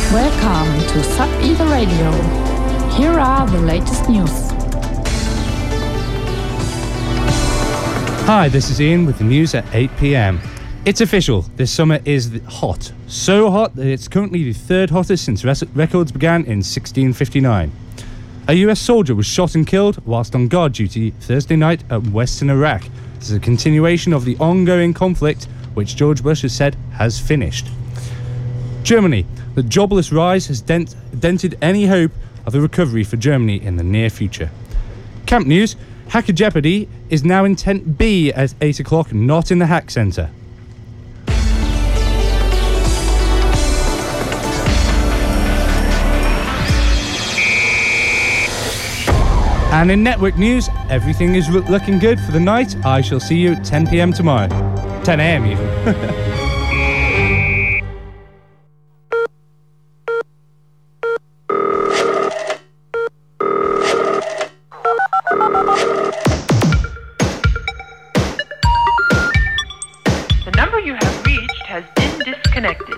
Welcome to Sub-Ether Radio. Here are the latest news. Hi, this is Ian with the news at 8 p.m. It's official, this summer is hot. So hot that it's currently the third hottest since records began in 1659. A US soldier was shot and killed whilst on guard duty Thursday night at western Iraq. This is a continuation of the ongoing conflict which George Bush has said has finished. Germany. The jobless rise has dented any hope of a recovery for Germany in the near future. Camp news. Hacker Jeopardy is now in Tent B at 8 o'clock, not in the Hack Centre. And in network news, everything is looking good for the night. I shall see you at 10 p.m. tomorrow. 10 a.m. even. The number you have reached has been disconnected.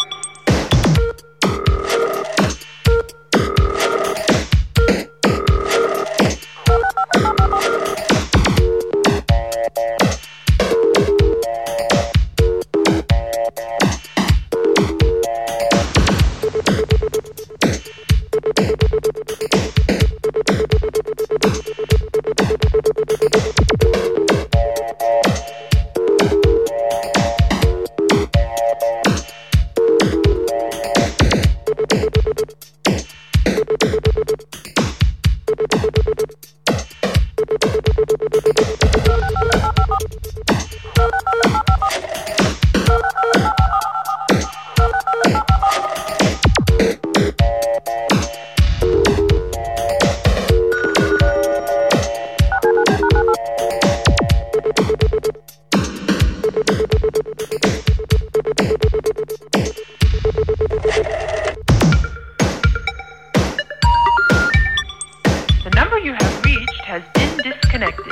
The number you have reached has been disconnected.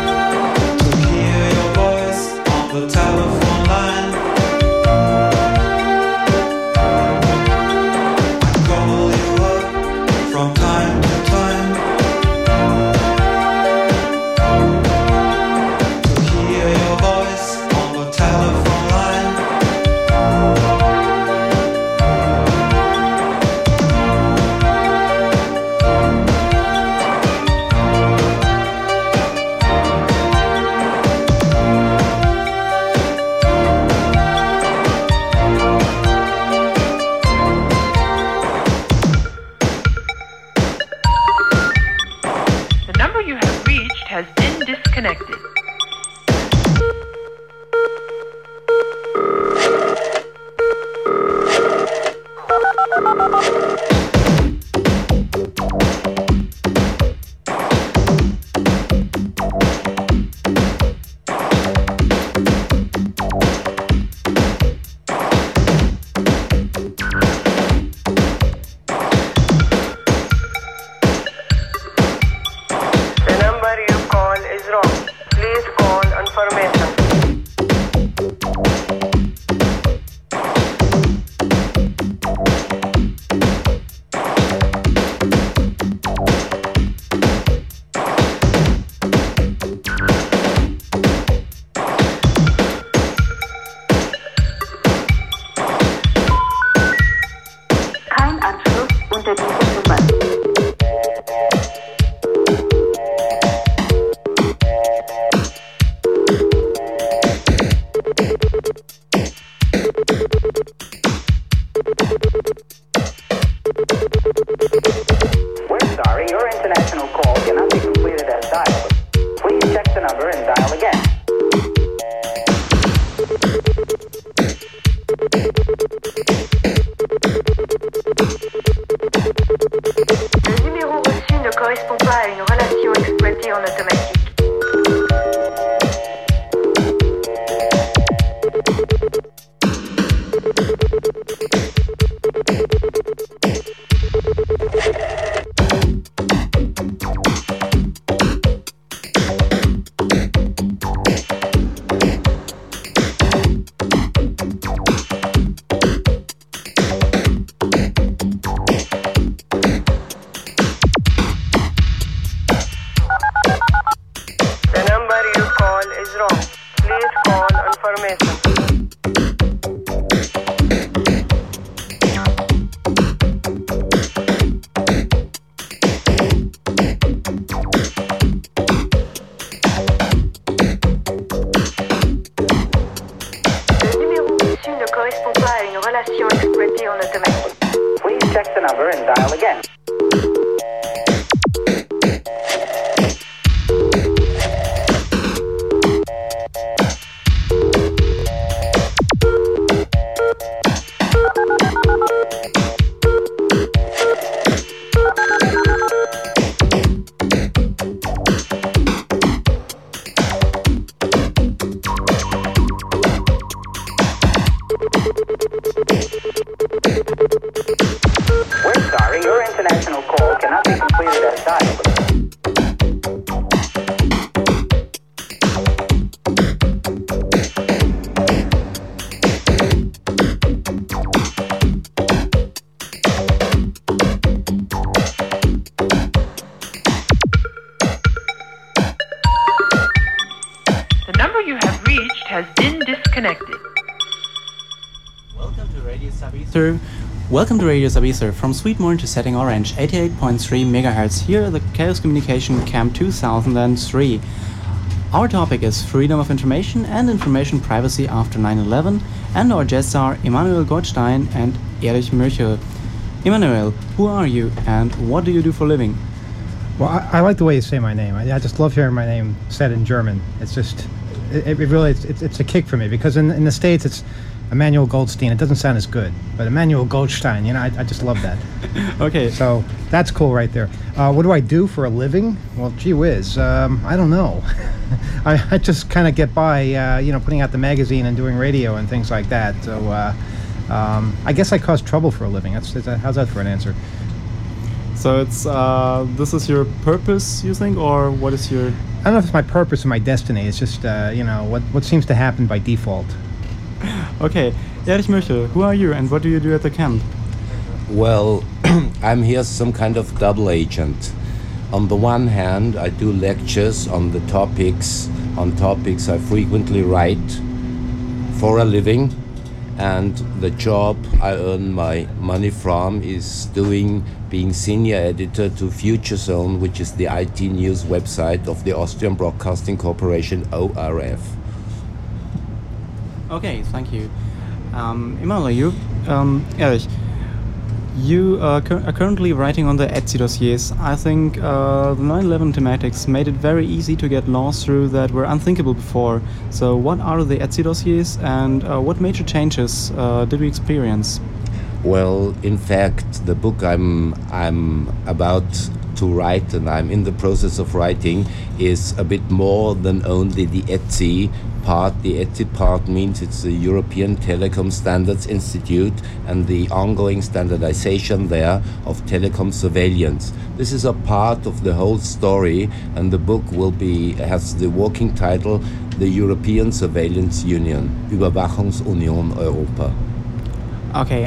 the telephone line. correspond pas à une relation exploitée en automatique. Please check the number and dial again. Welcome to Radio Sabitzer from Sweetmorn to Setting Orange, 88.3 MHz here at the Chaos Communication Camp 2003. Our topic is freedom of information and information privacy after 9/11, and our guests are Emanuel Goldstein and Erich Mürchel. Emanuel, who are you and what do you do for a living? Well, I like the way you say my name. I just love hearing my name said in German. It's just, it really, it's a kick for me because in the States it's Emanuel Goldstein. It doesn't sound as good, but Emanuel Goldstein, you know, I just love that. Okay. So that's cool right there. What do I do for a living? Well, gee whiz, I don't know. I just kind of get by, putting out the magazine and doing radio and things like that. So I guess I cause trouble for a living. How's that for an answer? So it's this is your purpose, you think, or what is your? I don't know if it's my purpose or my destiny. It's just what seems to happen by default. Okay, Erich Mürchel, who are you and what do you do at the camp? Well, I'm here some kind of double agent. On the one hand, I do lectures on topics I frequently write for a living, and the job I earn my money from is being senior editor to Future Zone, which is the IT news website of the Austrian Broadcasting Corporation, ORF. Okay, thank you. Emanuel, Erich, you are currently writing on the Etsy dossiers. I think the 9/11 thematics made it very easy to get laws through that were unthinkable before. So what are the Etsy dossiers and what major changes did we experience? Well, in fact, the book I'm about to write and I'm in the process of writing is a bit more than only the Etsy part. The Etsy part means it's the European Telecom Standards Institute and the ongoing standardization there of telecom surveillance. This is a part of the whole story, and the book has the working title The European Surveillance Union, Überwachungsunion Europa. Okay,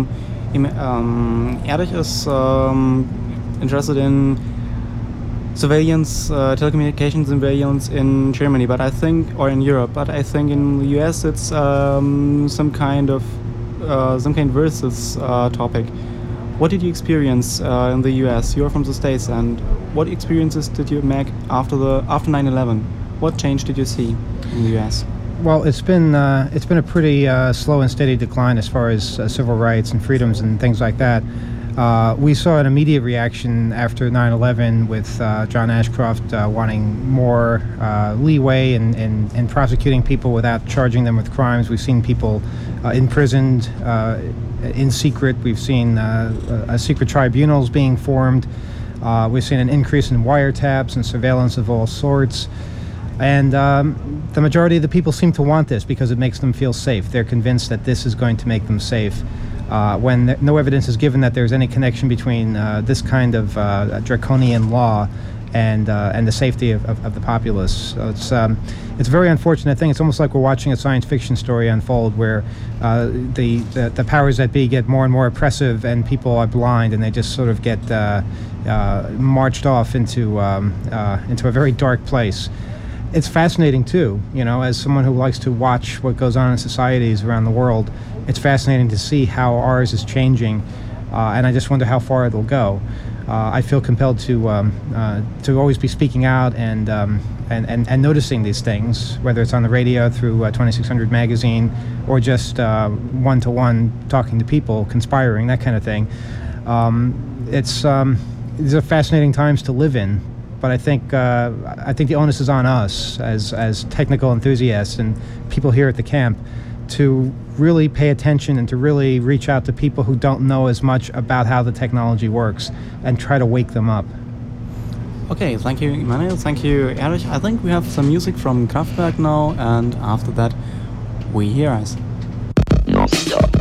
Erich is interested in surveillance, telecommunications surveillance in Germany, or in Europe. But I think in the US it's some kind versus topic. What did you experience in the US? You're from the States, and what experiences did you make after 9/11? What change did you see in the US? Well, it's been a pretty slow and steady decline as far as civil rights and freedoms and things like that. We saw an immediate reaction after 9/11 with John Ashcroft wanting more leeway in prosecuting people without charging them with crimes. We've seen people imprisoned in secret. We've seen secret tribunals being formed. We've seen an increase in wiretaps and surveillance of all sorts. And the majority of the people seem to want this because it makes them feel safe. They're convinced that this is going to make them safe. When no evidence is given that there's any connection between this kind of draconian law and the safety of the populace. So it's a very unfortunate thing. It's almost like we're watching a science fiction story unfold where the powers that be get more and more oppressive and people are blind and they just sort of get marched off into a very dark place. It's fascinating too, as someone who likes to watch what goes on in societies around the world. It's fascinating to see how ours is changing, and I just wonder how far it'll go. I feel compelled to always be speaking out and noticing these things, whether it's on the radio through 2600 magazine or just one-to-one talking to people, conspiring, that kind of thing. These are fascinating times to live in, but I think the onus is on us as technical enthusiasts and people here at the camp to really pay attention and to really reach out to people who don't know as much about how the technology works and try to wake them up. Okay, thank you, Emmanuel. Thank you, Erich. I think we have some music from Kraftwerk now, and after that, we hear us. Non-stop.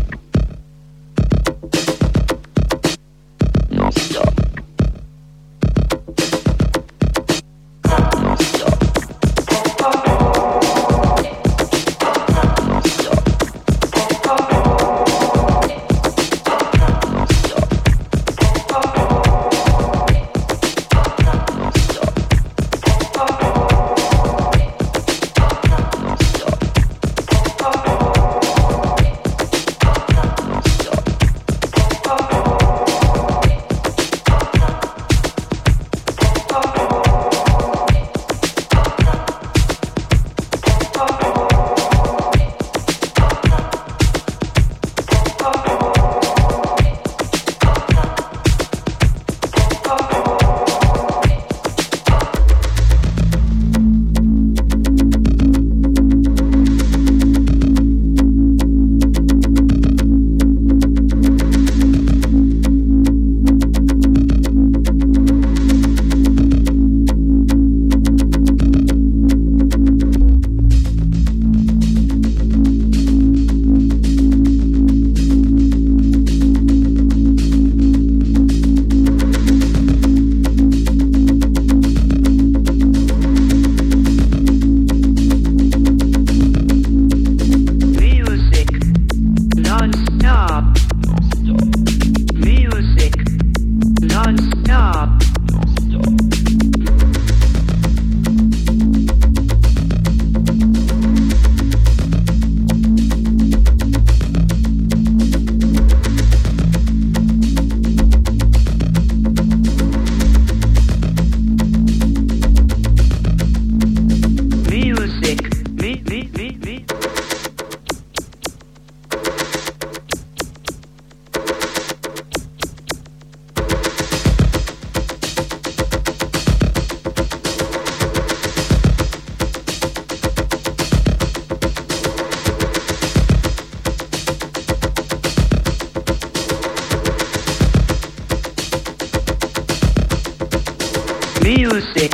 Music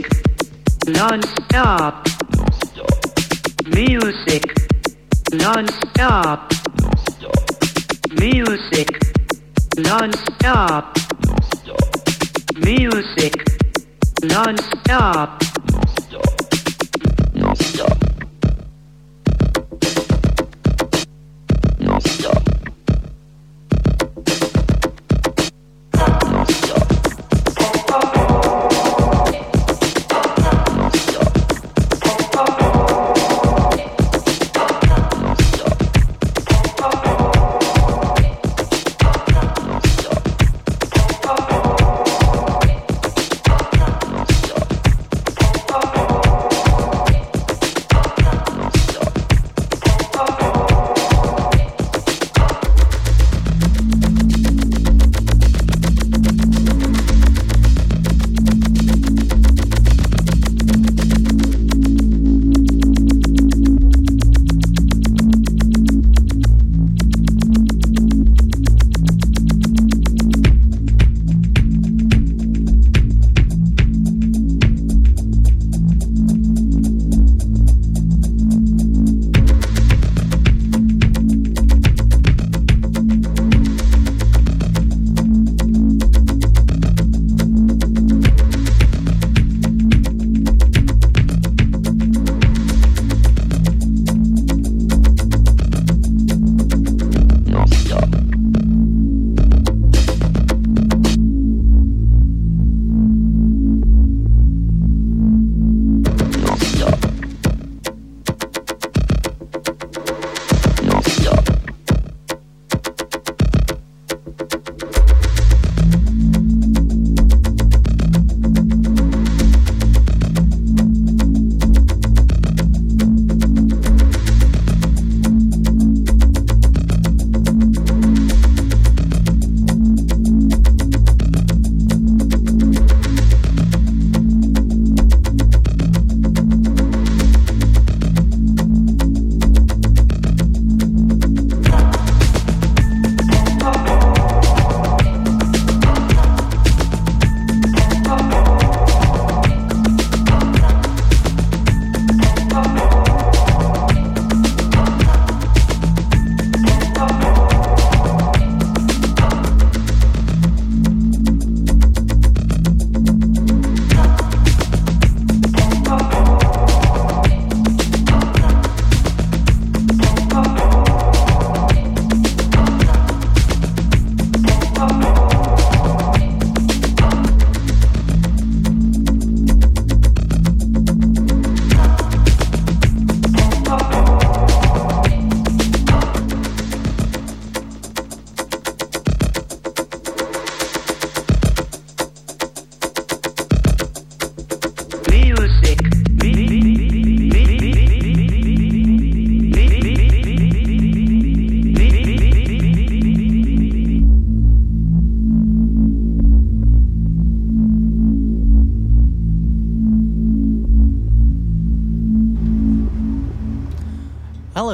non-stop. Music non-stop. Music non-stop. Music non-stop. Non-stop. Non-stop.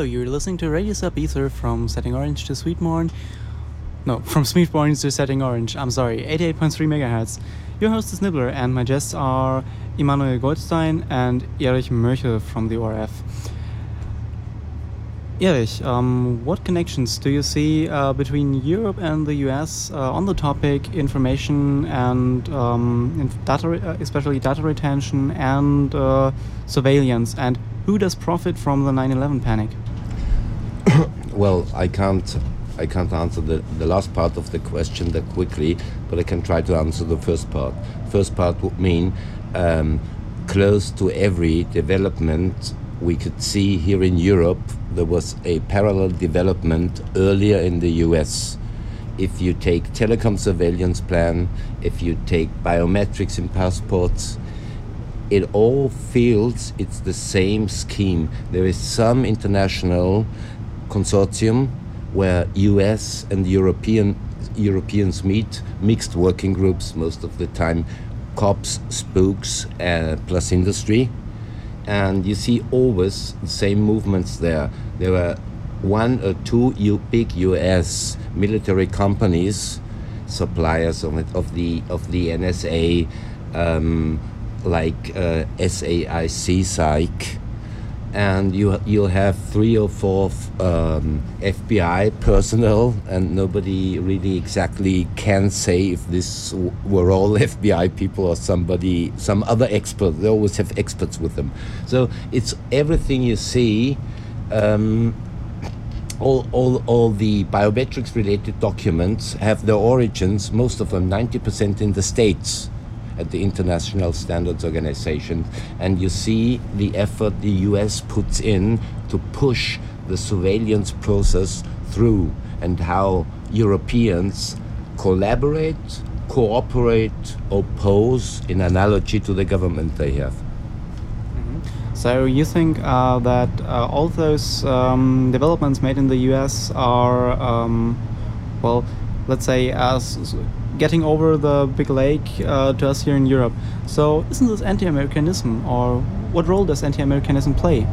Hello, you're listening to Radio Sub Ether from Setting Orange to Sweetmorn. No, from Sweetmorn to Setting Orange. I'm sorry, 88.3 megahertz. Your host is Nibbler, and my guests are Emanuel Goldstein and Erich Mörchel from the ORF. Erich, what connections do you see between Europe and the US on the topic information and data, especially data retention and surveillance, and who does profit from the 9/11 panic? Well, I can't answer the last part of the question that quickly, but I can try to answer the first part. First part would mean close to every development we could see here in Europe, there was a parallel development earlier in the US. If you take telecom surveillance plan, if you take biometrics in passports, it all feels it's the same scheme. There is some international consortium where US and Europeans meet, mixed working groups most of the time, cops, spooks, plus industry. And you see always the same movements there. There are one or two big US military companies, suppliers of the NSA, like SAIC, SAIC, and you'll have 3 or 4 FBI personnel, and nobody really exactly can say if this were all FBI people or some other expert. They always have experts with them. So it's everything you see. All the biometrics related documents have their origins, most of them 90% in the States, at the International Standards Organization, and you see the effort the US puts in to push the surveillance process through, and how Europeans collaborate, cooperate, oppose in analogy to the government they have. So you think that all those developments made in the US are, well, let's say, as getting over the big lake to us here in Europe. So isn't this anti-Americanism, or what role does anti-Americanism play?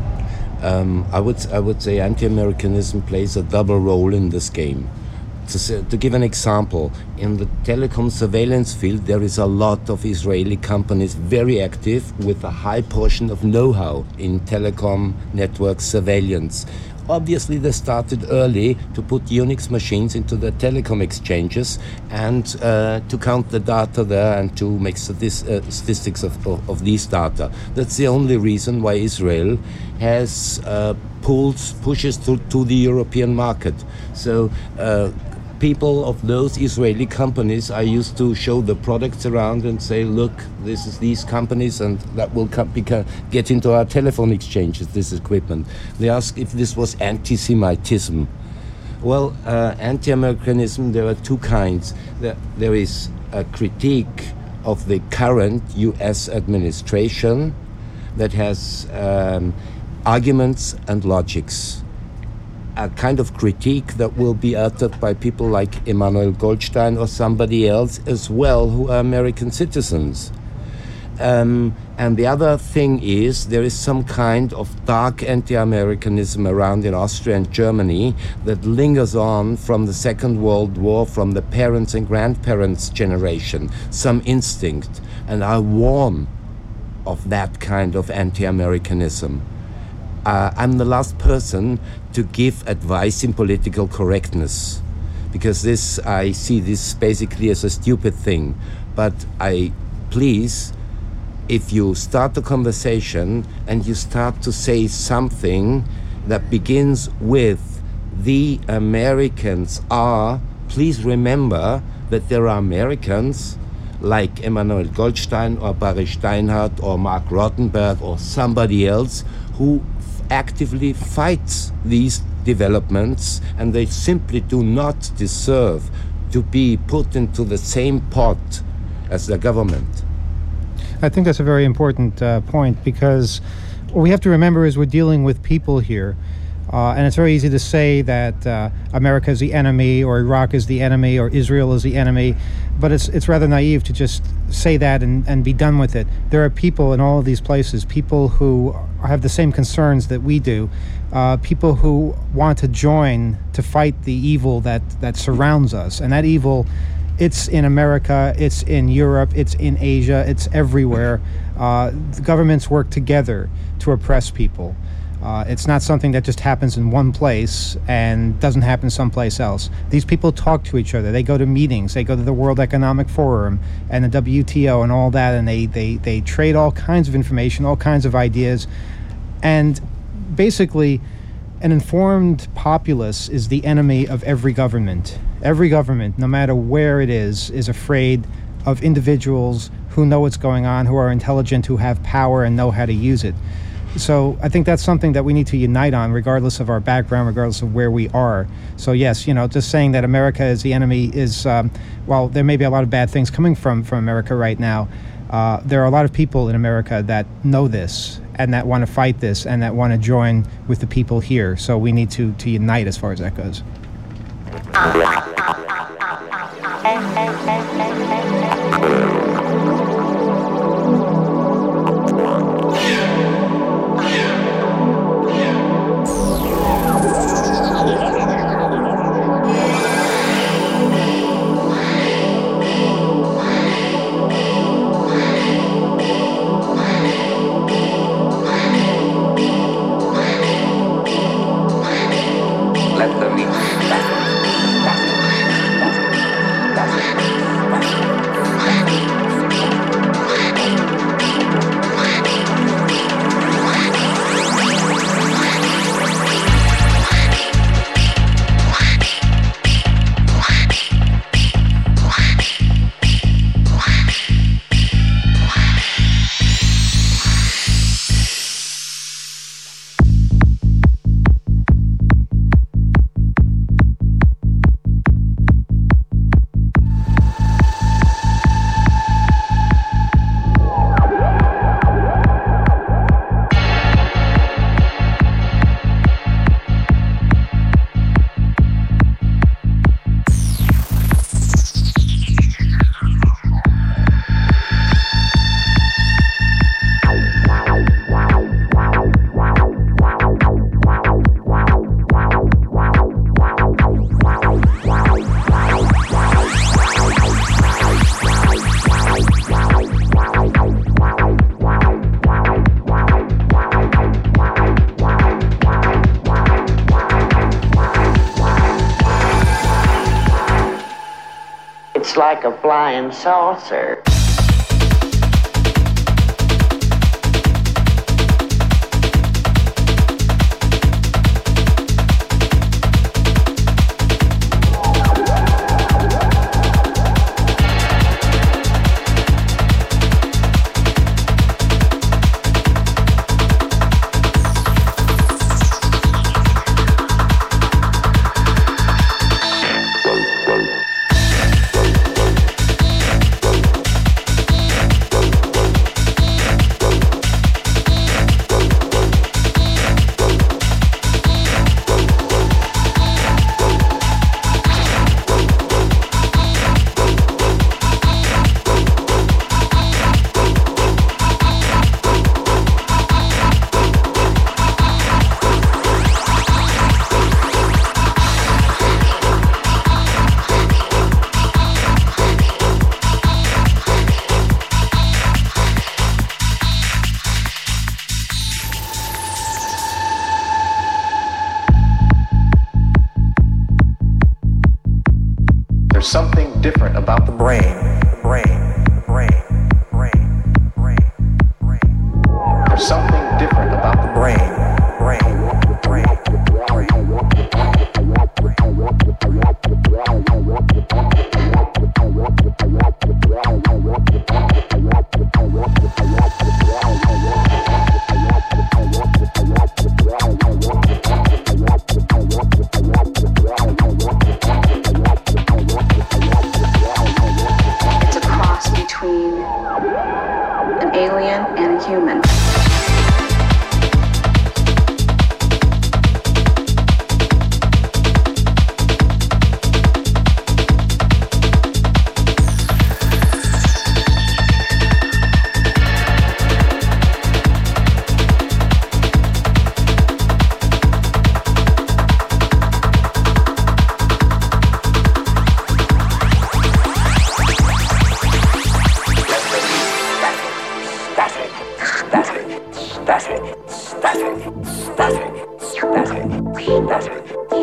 I would say anti-Americanism plays a double role in this game. To give an example, in the telecom surveillance field, there is a lot of Israeli companies very active with a high portion of know-how in telecom network surveillance. Obviously, they started early to put Unix machines into the telecom exchanges and to count the data there and to make statistics of these data. That's the only reason why Israel has pushes to the European market. So people of those Israeli companies are used to show the products around and say, look, this is these companies, and that will get into our telephone exchanges, this equipment. They ask if this was anti-Semitism. Well, anti-Americanism, there are two kinds. There is a critique of the current US administration that has arguments and logics. A kind of critique that will be uttered by people like Emanuel Goldstein or somebody else as well, who are American citizens. And the other thing is, there is some kind of dark anti-Americanism around in Austria and Germany that lingers on from the Second World War, from the parents' and grandparents' generation, some instinct. And I warn of that kind of anti-Americanism. I'm the last person to give advice in political correctness, because I see this basically as a stupid thing. But please, if you start a conversation and you start to say something that begins with "the Americans are," please remember that there are Americans like Emanuel Goldstein or Barry Steinhardt or Mark Rottenberg or somebody else who actively fights these developments, and they simply do not deserve to be put into the same pot as the government. I think that's a very important point, because what we have to remember is we're dealing with people here. And it's very easy to say that America is the enemy, or Iraq is the enemy, or Israel is the enemy, but it's rather naive to just say that and be done with it. There are people in all of these places, people who have the same concerns that we do, people who want to join to fight the evil that surrounds us. And that evil, it's in America, it's in Europe, it's in Asia, it's everywhere. The governments work together to oppress people. It's not something that just happens in one place and doesn't happen someplace else. These people talk to each other. They go to meetings. They go to the World Economic Forum and the WTO and all that, and they trade all kinds of information, all kinds of ideas. And basically, an informed populace is the enemy of every government. Every government, no matter where it is afraid of individuals who know what's going on, who are intelligent, who have power and know how to use it. So I think that's something that we need to unite on, regardless of our background, regardless of where we are. So yes, just saying that America is the enemy is, while there may be a lot of bad things coming from America right now, there are a lot of people in America that know this and that want to fight this and that want to join with the people here. So we need to unite as far as that goes. It's like a flying saucer. There's something different about the brain. There's something different about the brain.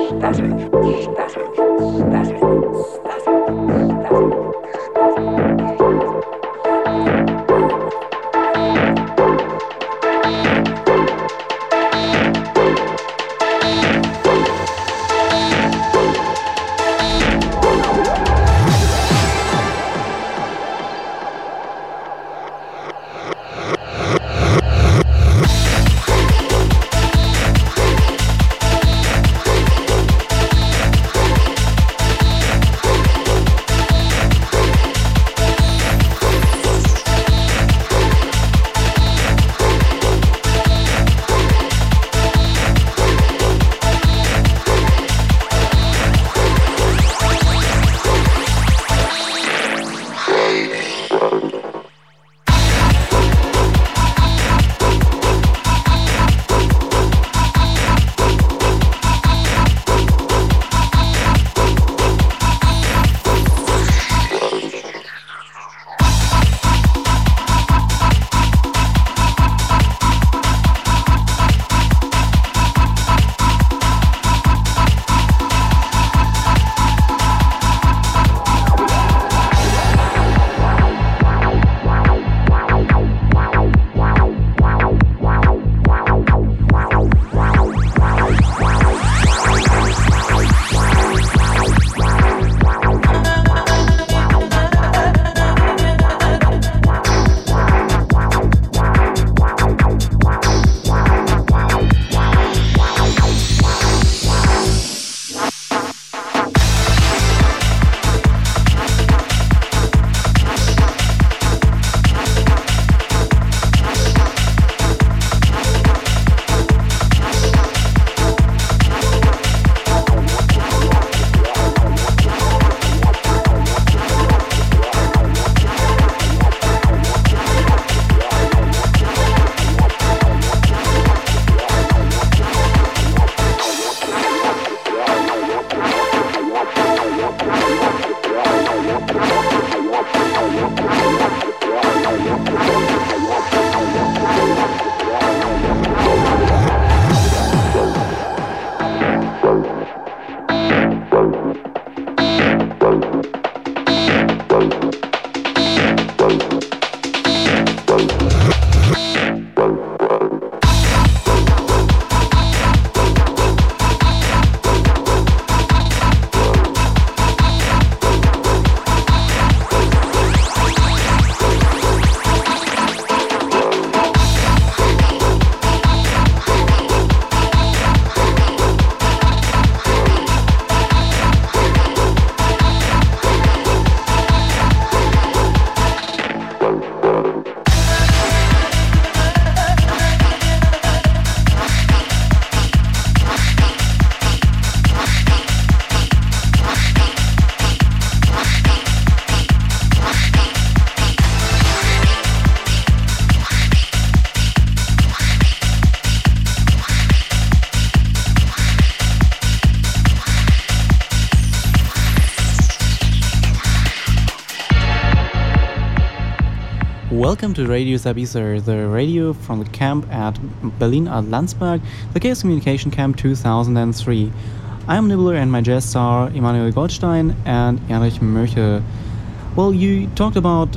Welcome to Radio Sabitzer, the radio from the camp at Berlin at Landsberg, the Chaos Communication Camp 2003. I'm Nibbler and my guests are Emanuel Goldstein and Erich Möche. Well, you talked about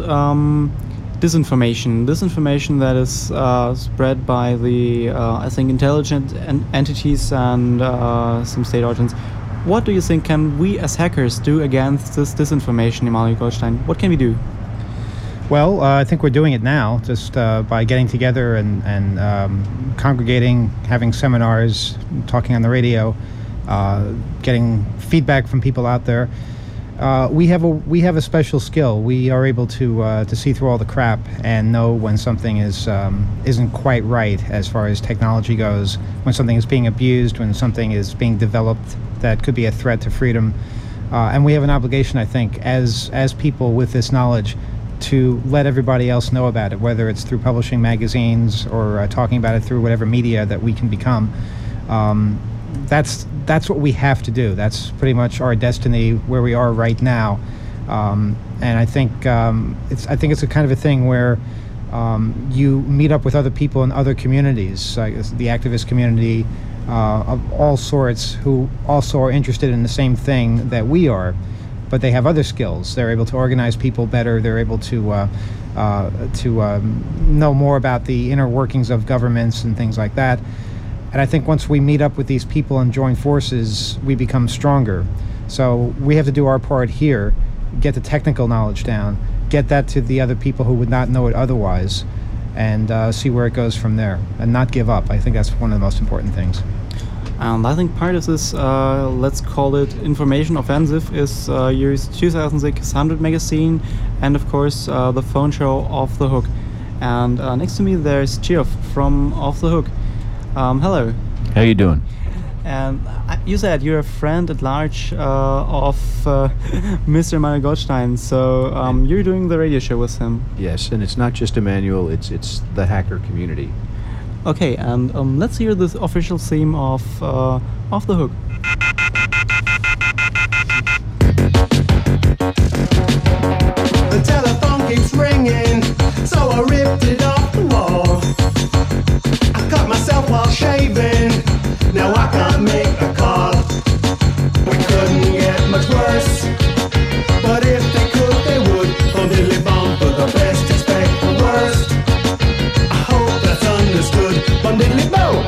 disinformation that is spread by the, I think, intelligent entities and some state agents. What do you think can we as hackers do against this disinformation, Emanuel Goldstein? What can we do? Well, I think we're doing it now, just by getting together and congregating, having seminars, talking on the radio, getting feedback from people out there. We have a special skill. We are able to see through all the crap and know when something isn't quite right as far as technology goes, when something is being abused, when something is being developed that could be a threat to freedom. And we have an obligation, I think, as people with this knowledge, to let everybody else know about it, whether it's through publishing magazines or talking about it through whatever media that we can become. That's what we have to do. That's pretty much our destiny where we are right now. And I think it's a kind of a thing where you meet up with other people in other communities, the activist community, of all sorts who also are interested in the same thing that we are, but they have other skills. They're able to organize people better. They're able to know more about the inner workings of governments and things like that. And I think once we meet up with these people and join forces, we become stronger. So we have to do our part here, get the technical knowledge down, get that to the other people who would not know it otherwise, and see where it goes from there, and not give up. I think that's one of the most important things. And I think part of this, let's call it information offensive, is your 2600 magazine, and of course the phone show Off the Hook. And next to me there's Geoff from Off the Hook. Hello. How you doing? And you said you're a friend at large of Mr. Mario Goldstein, so you're doing the radio show with him. Yes, and it's not just Emmanuel, it's the hacker community. Okay, and let's hear the official theme of Off the Hook. The telephone keeps ringing, so I ripped it off the wall. I cut myself while shaving, now I can't make a call. We couldn't get much worse, but if they could, they would. Bum diddly bum, for the best expect the worst. I hope that's understood. Bum diddly bo.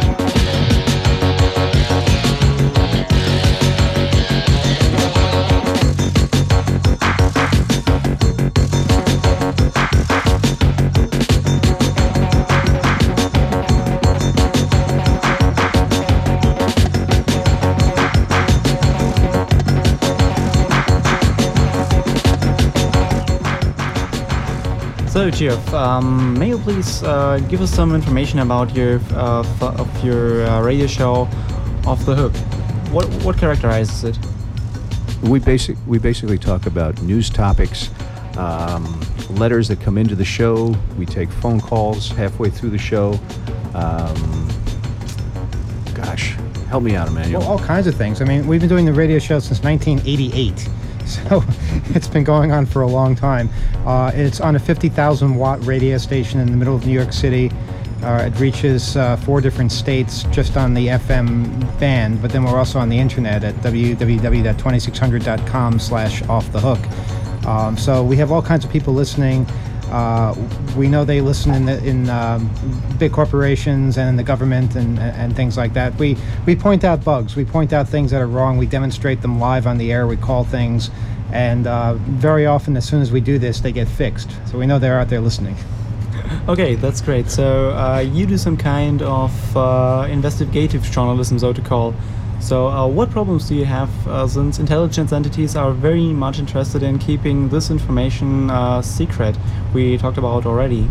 So, Geoff, may you please give us some information about your radio show, Off the Hook? What characterizes it? We basically talk about news topics, letters that come into the show. We take phone calls halfway through the show. Gosh, help me out, Emmanuel. Well, all kinds of things. I mean, we've been doing the radio show since 1988. So it's been going on for a long time. It's on a 50,000 watt radio station in the middle of New York City. It reaches 4 different states just on the FM band, but then we're also on the internet at www.2600.com/offthehook. So we have all kinds of people listening. We know they listen in big corporations and in the government and things like that. We point out bugs. We point out things that are wrong. We demonstrate them live on the air. We call things. And very often, as soon as we do this, they get fixed. So we know they're out there listening. Okay, that's great. So you do some kind of investigative journalism, so to call. So what problems do you have since intelligence entities are very much interested in keeping this information secret? We talked about already.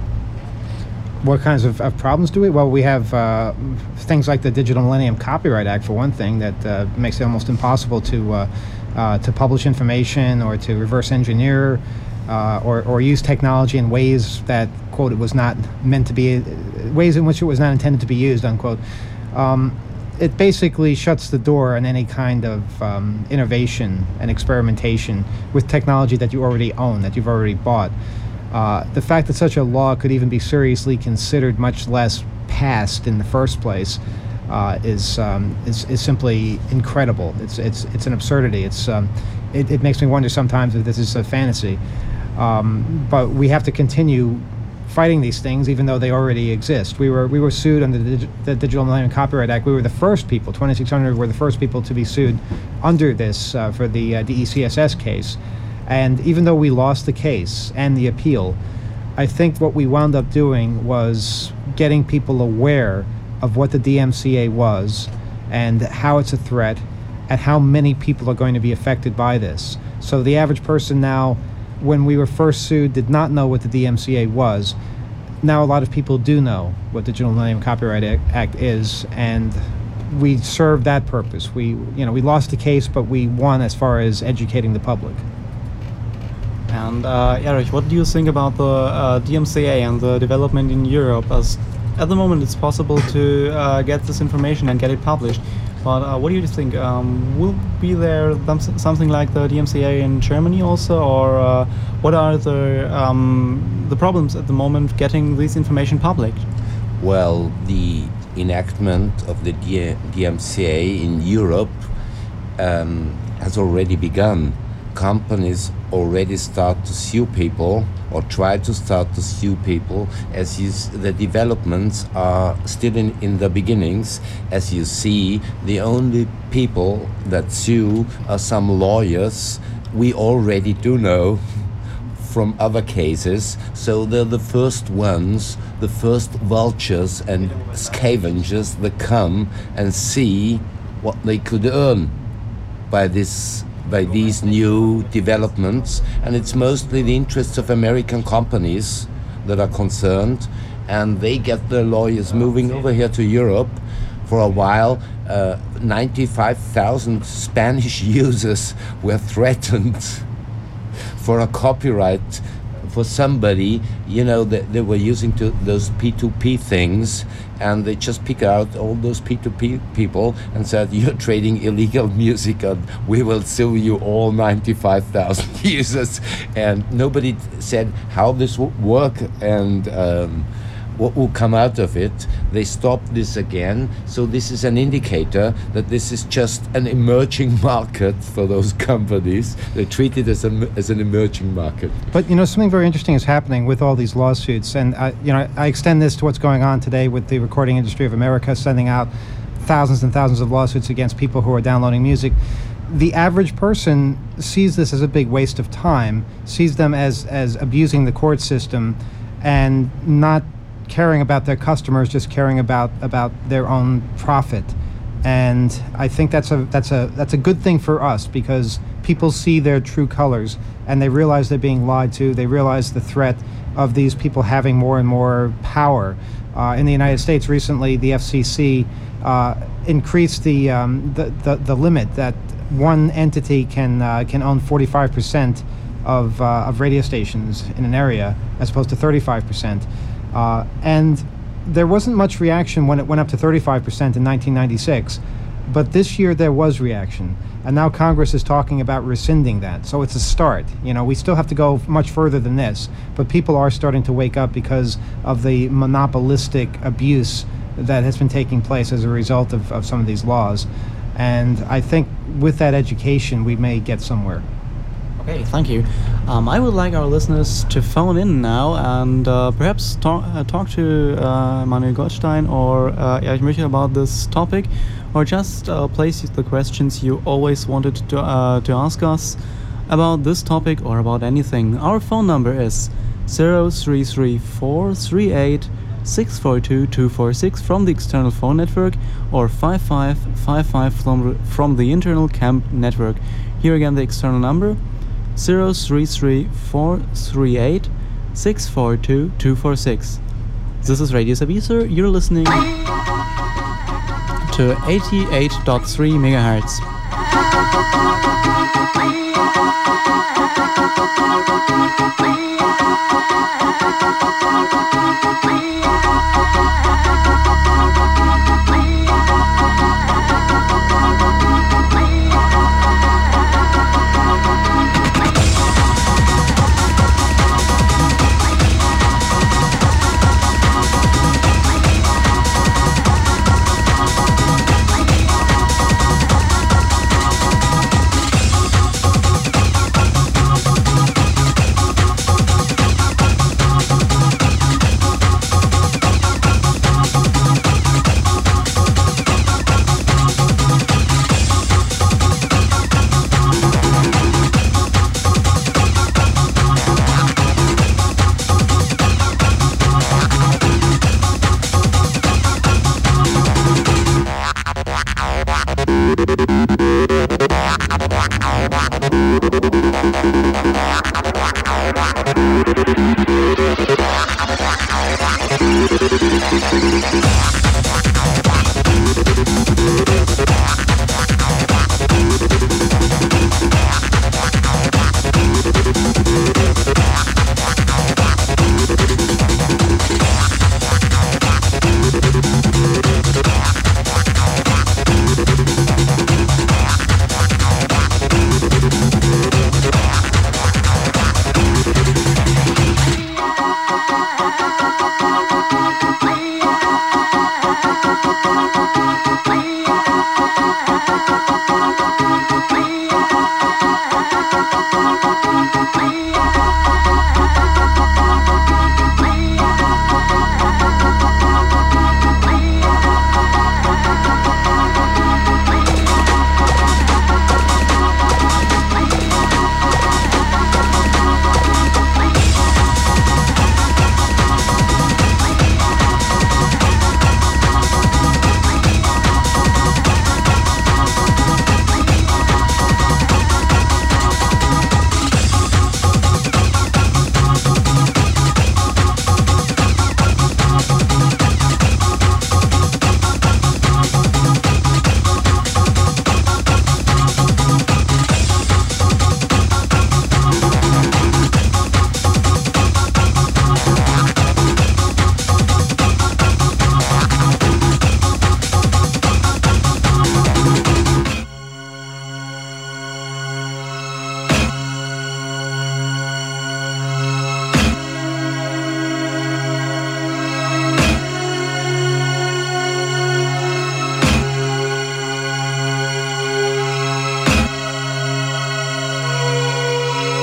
What kinds of problems do we? Well, we have things like the Digital Millennium Copyright Act, for one thing, that makes it almost impossible to publish information or to reverse engineer or use technology in ways that, quote, it was not meant to be, ways in which it was not intended to be used, unquote. It basically shuts the door on any kind of innovation and experimentation with technology that you already own, that you've already bought. The fact that such a law could even be seriously considered, much less passed in the first place, is simply incredible. It's an absurdity. It makes me wonder sometimes if this is a fantasy. But we have to continue fighting these things, even though they already exist. We were sued under the Digital Millennium Copyright Act. We were the first people. 2600 were the first people to be sued under this for the DECSS case. And even though we lost the case and the appeal, I think what we wound up doing was getting people aware of what the DMCA was and how it's a threat and how many people are going to be affected by this. So the average person now, when we were first sued, did not know what the DMCA was. Now a lot of people do know what the Digital Millennium Copyright Act is, and we served that purpose. We lost the case, but we won as far as educating the public. And Erich, what do you think about the DMCA and the development in Europe? As at the moment, it's possible to get this information and get it published. But what do you think? Will be there something like the DMCA in Germany also, or what are the problems at the moment getting this information public? Well, enactment of the DMCA in Europe has already begun. Companies already start to sue people or try to start to sue people as the developments are still in the beginnings. As you see, the only people that sue are some lawyers we already do know from other cases, so they're the first ones, the first vultures and scavengers that come and see what they could earn by these new developments. And it's mostly the interests of American companies that are concerned, and they get their lawyers moving over here to Europe. For a while, 95,000 Spanish users were threatened for a copyright for somebody, they were using those P2P things, and they just pick out all those P2P people and said, you're trading illegal music and we will sue you all 95,000 users. And nobody said how this would work and what will come out of it. They stopped this again. So this is an indicator that this is just an emerging market for those companies. They treat it as an emerging market. But something very interesting is happening with all these lawsuits, and I extend this to what's going on today with the Recording Industry of America sending out thousands and thousands of lawsuits against people who are downloading music. The average person sees this as a big waste of time, sees them as abusing the court system, and not caring about their customers, just caring about their own profit. And I think that's a good thing for us, because people see their true colors and they realize they're being lied to. They realize the threat of these people having more and more power. In the United States recently, the FCC increased the limit that one entity can own 45% of radio stations in an area, as opposed to 35%. And there wasn't much reaction when it went up to 35% in 1996, but this year there was reaction, and now Congress is talking about rescinding that. So it's a start. We still have to go much further than this, but people are starting to wake up because of the monopolistic abuse that has been taking place as a result of some of these laws. And I think with that education, we may get somewhere. Okay, thank you. I would like our listeners to phone in now and perhaps talk to Manuel Goldstein or Erich Michel about this topic, or just place the questions you always wanted to ask us about this topic or about anything. Our phone number is 033438642246 from the external phone network, or 5555 from the internal camp network. Here again the external number, 033438642246. This is Radio Sabiser. You're listening to 88.3 megahertz.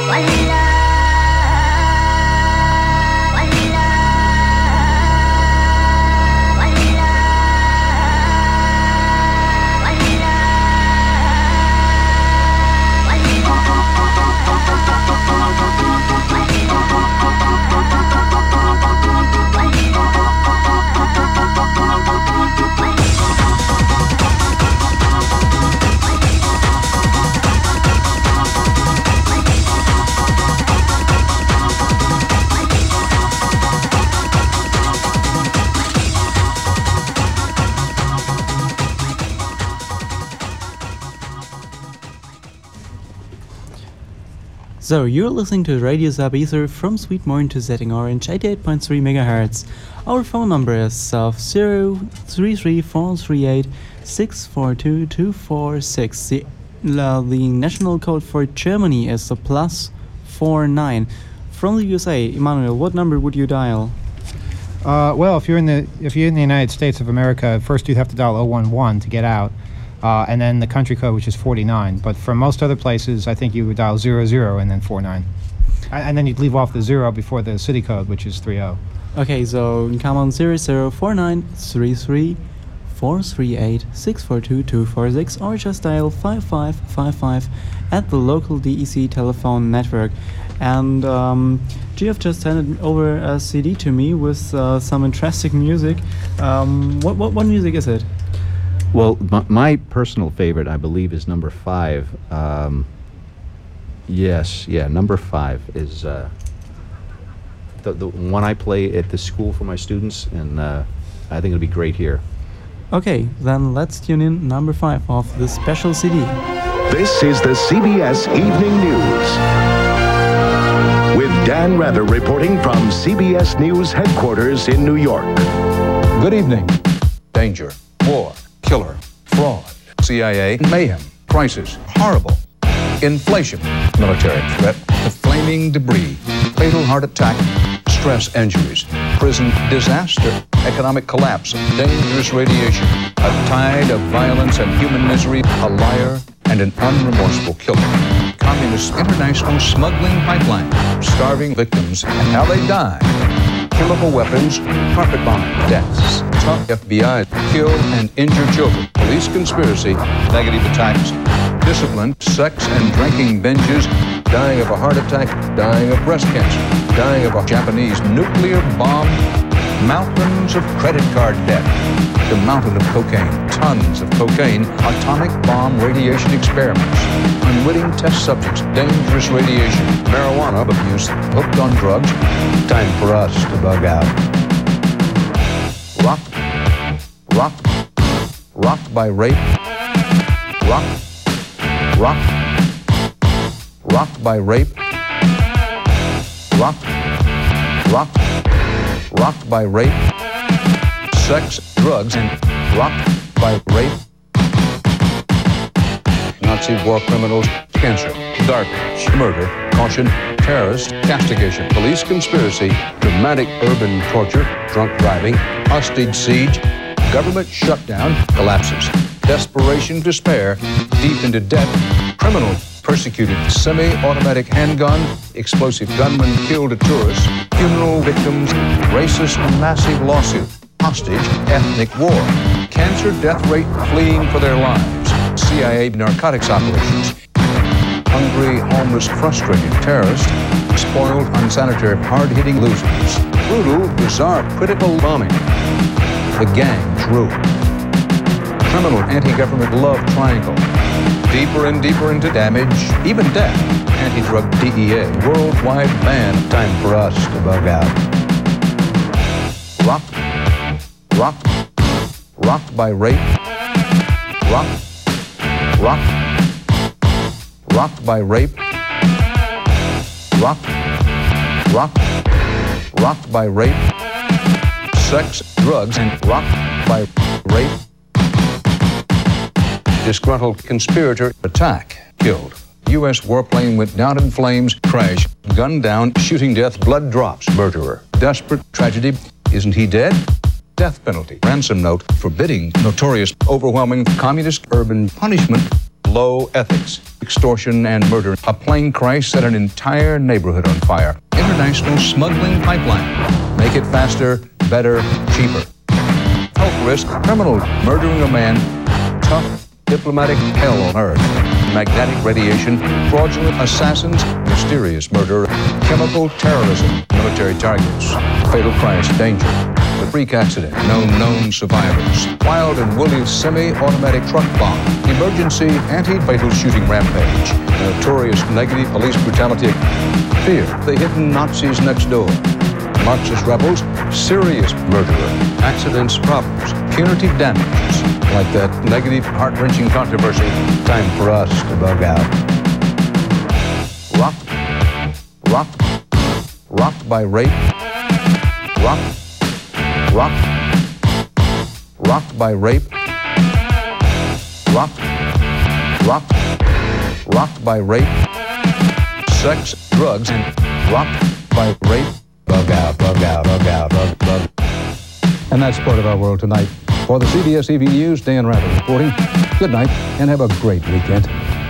So, you're listening to Radio Zap Ether from Sweet Morning to Setting Orange 88.3 MHz. Our phone number is 033-438-642-246. The national code for Germany is the +49. From the USA, Emmanuel, what number would you dial? Well, if you're in the United States of America, first you'd have to dial 011 to get out. And then the country code, which is 49. But for most other places, I think you would dial 00 and then 49. And then you'd leave off the 0 before the city code, which is 30. Okay, so come on 004933-438-642-246 or just dial 5555 at the local DEC telephone network. And Geoff just handed over a CD to me with some interesting music. What music is it? Well, my personal favorite, I believe, is number 5. Number 5 is the one I play at the school for my students, and I think it'll be great here. Okay, then let's tune in number 5 of the special CD. This is the CBS Evening News, with Dan Rather reporting from CBS News headquarters in New York. Good evening. Danger, war, killer, fraud, CIA, mayhem, crisis, horrible, inflation, military threat, the flaming debris, fatal heart attack, stress injuries, prison disaster, economic collapse, dangerous radiation, a tide of violence and human misery, a liar and an unremorseful killer. Communist international smuggling pipeline, starving victims, and how they die. Chemical weapons, carpet bomb deaths, top FBI, kill and injure children, police conspiracy, negative attacks, discipline, sex and drinking binges, dying of a heart attack, dying of breast cancer, dying of a Japanese nuclear bomb, mountains of credit card debt, the mountain of cocaine, tons of cocaine, atomic bomb radiation experiments, unwitting test subjects, dangerous radiation, marijuana abuse, hooked on drugs. Time for us to bug out. Rocked by rape, rocked by rape, rocked by rape, sex, drugs, and rocked by rape. Nazi war criminals, cancer, garbage, murder, caution, terrorist, castigation, police conspiracy, dramatic urban torture, drunk driving, hostage siege, government shutdown, collapses, desperation, despair, deep into debt, criminal, persecuted, semi-automatic handgun, explosive gunman killed a tourist, funeral victims, racist massive lawsuit, hostage, ethnic war, cancer death rate fleeing for their lives, CIA narcotics operations, hungry, homeless, frustrated terrorists, spoiled, unsanitary, hard-hitting losers, brutal, bizarre, critical bombing, the gang's rule, criminal anti-government love triangle, deeper and deeper into damage, even death, anti-drug DEA, worldwide ban. Time for us to bug out. Rocked by rape, rocked by rape, rocked by rape, sex, drugs, and rocked by rape. Disgruntled conspirator attack, killed. U.S. warplane went down in flames, crash, gunned down, shooting death, blood drops, murderer. Desperate tragedy, isn't he dead? Death penalty, ransom note, forbidding notorious, overwhelming communist urban punishment, low ethics, extortion, and murder. A plane crash set an entire neighborhood on fire. International smuggling pipeline. Make it faster, better, cheaper. Health risk, criminal murdering a man. Tough diplomatic hell on earth. Magnetic radiation, fraudulent assassins, mysterious murder, chemical terrorism, military targets, fatal crash, danger, the freak accident, known survivors, wild and woolly semi-automatic truck bomb, emergency anti-fatal shooting rampage, notorious negative police brutality, fear, the hidden Nazis next door, Marxist rebels, serious murderer, accidents, problems, punitive damages, like that negative, heart-wrenching controversy. Time for us to bug out. Rocked by rape. Rocked by rape. Rocked by rape. Sex, drugs, and rocked by rape. Bug out. And that's part of our world tonight. For the CBS EV News, Dan Rather reporting. Good night, and have a great weekend.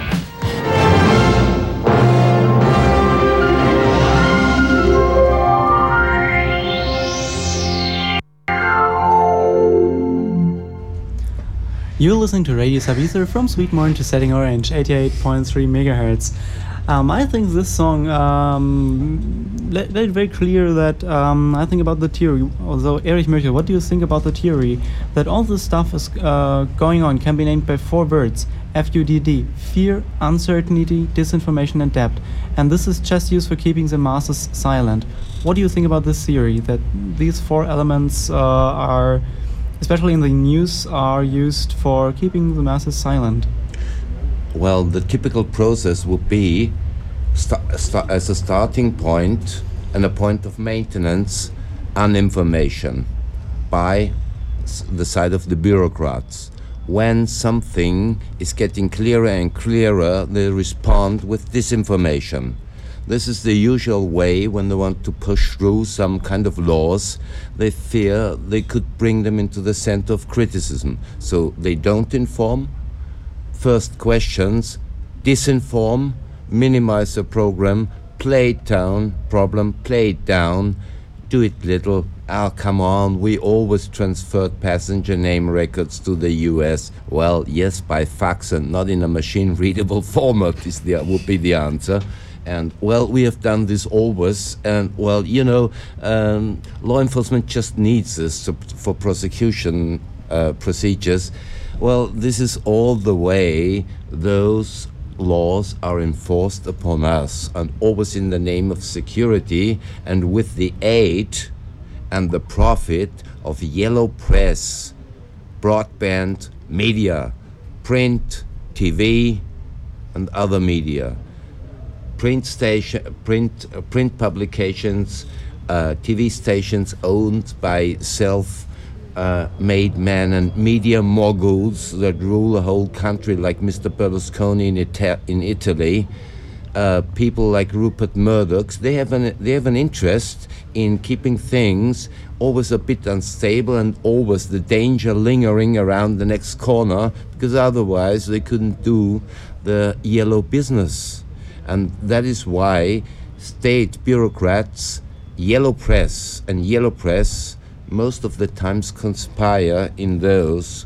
You're listening to Radio Sub-Ether from Sweet Morning to Setting Orange, 88.3 megahertz. I think this song made it very clear that I think about the theory. Although, Erich Möcher, what do you think about the theory that all this stuff is going on can be named by 4 words: FUDD, fear, uncertainty, disinformation, and debt. And this is just used for keeping the masses silent. What do you think about this theory, that these 4 elements are, especially in the news, are used for keeping the masses silent? Well, the typical process would be, as a starting point and a point of maintenance, uninformation by the side of the bureaucrats. When something is getting clearer and clearer, they respond with disinformation. This is the usual way when they want to push through some kind of laws. They fear they could bring them into the center of criticism. So they don't inform. First questions, disinform, minimize the program, play it down, do it little. Oh, come on, we always transferred passenger name records to the US. Well, yes, by fax and not in a machine-readable format would be the answer. And, well, we have done this always. And, well, law enforcement just needs this for prosecution procedures. Well, this is all the way those laws are enforced upon us, and always in the name of security and with the aid and the profit of yellow press, broadband media, print, TV, and other media. Print publications, TV stations owned by self-made men and media moguls that rule a whole country, like Mr. Berlusconi in Italy. People like Rupert Murdoch, they have an interest in keeping things always a bit unstable and always the danger lingering around the next corner, because otherwise they couldn't do the yellow business. And that is why state bureaucrats, yellow press most of the times conspire in those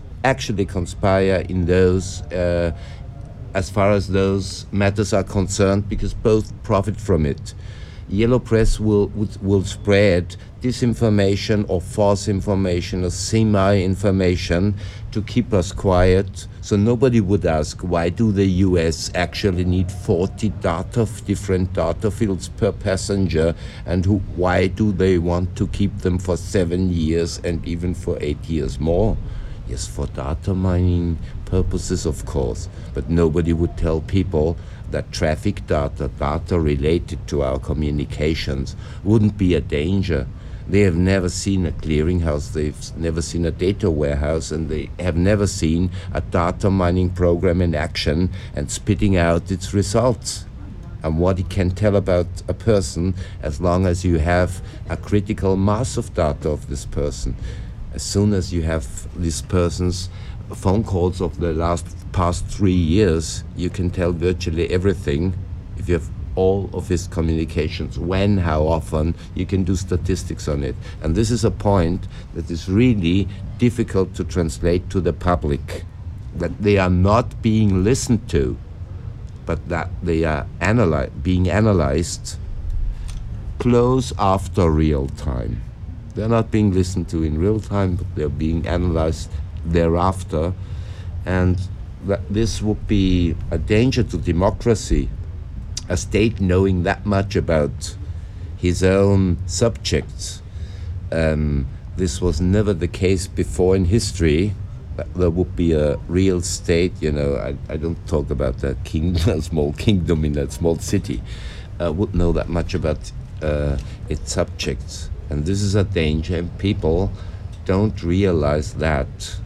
as far as those matters are concerned, because both profit from it. Yellow press will spread disinformation or false information or semi-information to keep us quiet. So nobody would ask, why do the US actually need 40 different data fields per passenger, and why do they want to keep them for 7 years and even for 8 years more? Yes, for data mining purposes, of course, but nobody would tell people that traffic data related to our communications wouldn't be a danger. They have never seen a clearinghouse, they've never seen a data warehouse, and they have never seen a data mining program in action and spitting out its results and what it can tell about a person, as long as you have a critical mass of data of this person. As soon as you have this person's phone calls of the last past 3 years, you can tell virtually everything if you have all of his communications, when, how often, you can do statistics on it. And this is a point that is really difficult to translate to the public, that they are not being listened to, but that they are being analyzed close after real time. They're not being listened to in real time, but they're being analyzed thereafter. And that this would be a danger to democracy, a state knowing that much about his own subjects. This was never the case before in history. There would be a real state, I don't talk about a small kingdom in a small city, would know that much about its subjects. And this is a danger, and people don't realize that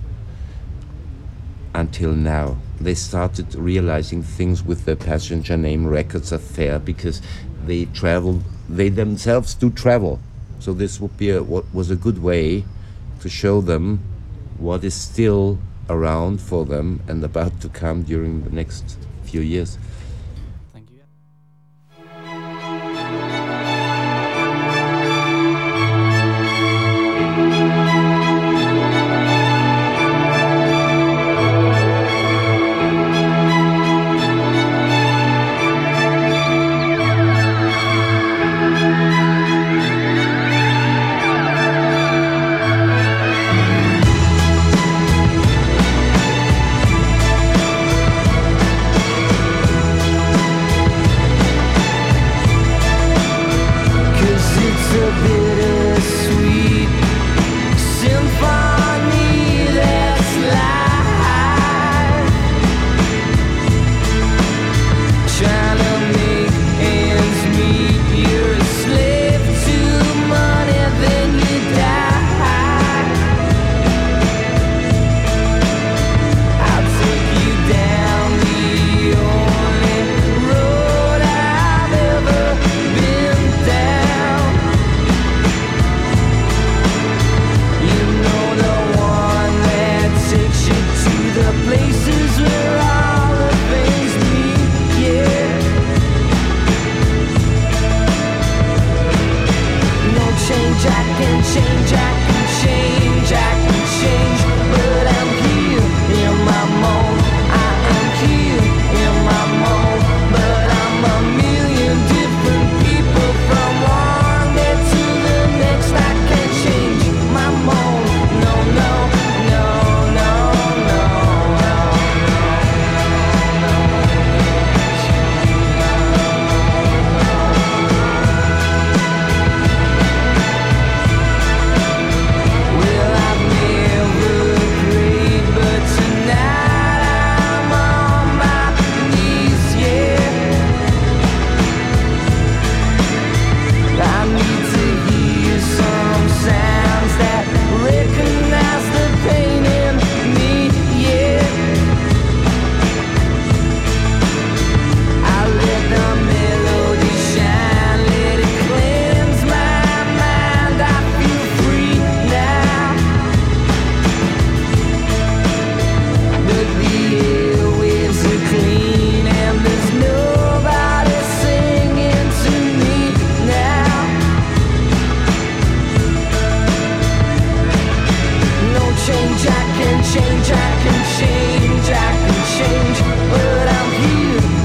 until now. They started realizing things with the passenger name records affair because they themselves do travel. So this would be what was a good way to show them what is still around for them and about to come during the next few years.